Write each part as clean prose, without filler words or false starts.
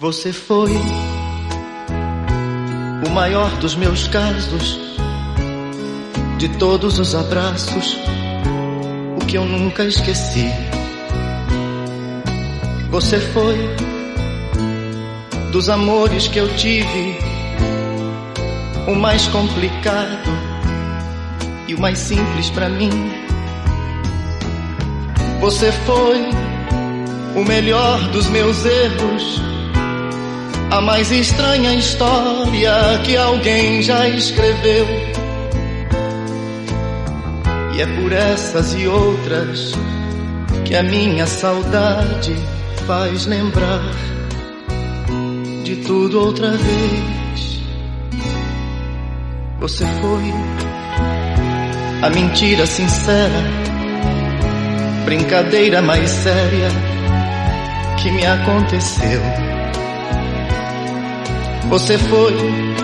Você foi o maior dos meus casos, de todos os abraços, o que eu nunca esqueci. Você foi dos amores que eu tive, o mais complicado e o mais simples pra mim. Você foi o melhor dos meus erros, a mais estranha história que alguém já escreveu. E é por essas e outras que a minha saudade faz lembrar de tudo outra vez. Você foi a mentira sincera, brincadeira mais séria que me aconteceu. Você foi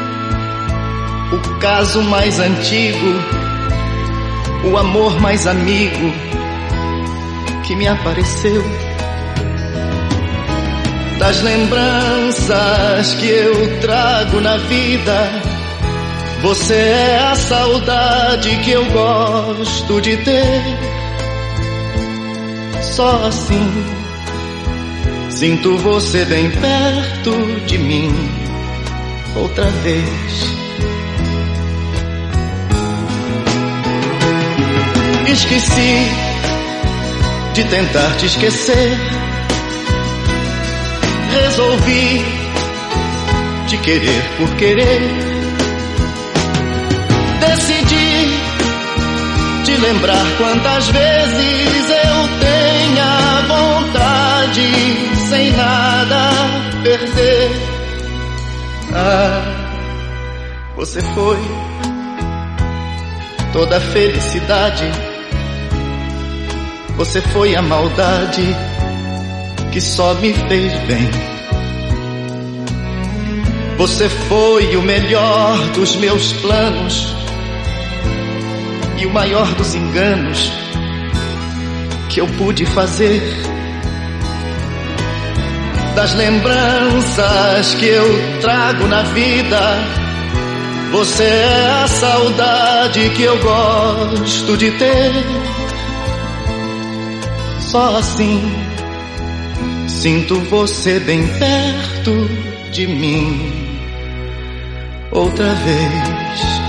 o caso mais antigo, o amor mais amigo que me apareceu. Das lembranças que eu trago na vida, você é a saudade que eu gosto de ter. Só assim sinto você bem perto de mim outra vez. Esqueci de tentar te esquecer, resolvi te querer por querer. Decidi te lembrar quantas vezes eu tenha vontade, sem nada perder. Você foi toda a felicidade, você foi a maldade que só me fez bem. Você foi o melhor dos meus planos e o maior dos enganos que eu pude fazer. Das lembranças que eu trago na vida, você é a saudade que eu gosto de ter. Só assim sinto você bem perto de mim outra vez.